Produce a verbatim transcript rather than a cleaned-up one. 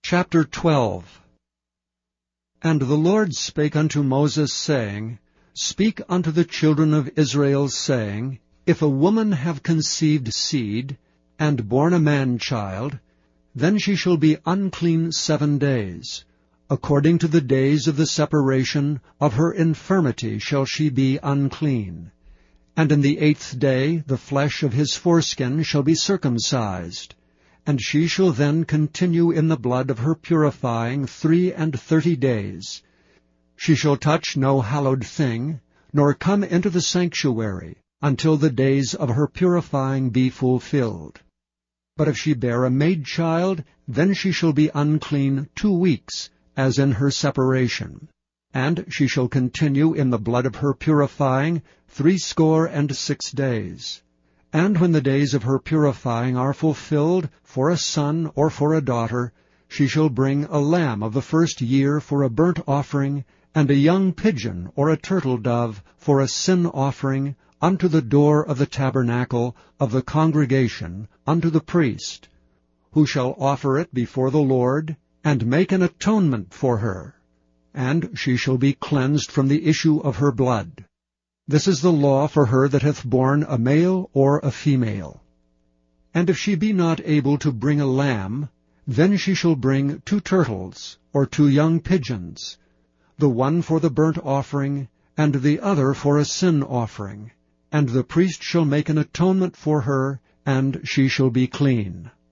Chapter twelve. And the Lord spake unto Moses, saying, Speak unto the children of Israel, saying, If a woman have conceived seed, and born a man-child, then she shall be unclean seven days. According to the days of the separation of her infirmity shall she be unclean. And in the eighth day the flesh of his foreskin shall be circumcised. And she shall then continue in the blood of her purifying three and thirty days. She shall touch no hallowed thing, nor come into the sanctuary, until the days of her purifying be fulfilled. But if she bear a maid-child, then she shall be unclean two weeks, as in her separation. And she shall continue in the blood of her purifying threescore and six days. And when the days of her purifying are fulfilled, for a son or for a daughter, she shall bring a lamb of the first year for a burnt offering, and a young pigeon or a turtle-dove for a sin offering, unto the door of the tabernacle of the congregation, unto the priest, who shall offer it before the Lord, and make an atonement for her. And she shall be cleansed from the issue of her blood. This is the law for her that hath borne a male or a female. And if she be not able to bring a lamb, then she shall bring two turtles, or two young pigeons, the one for the burnt offering, and the other for a sin offering. And the priest shall make an atonement for her, and she shall be clean.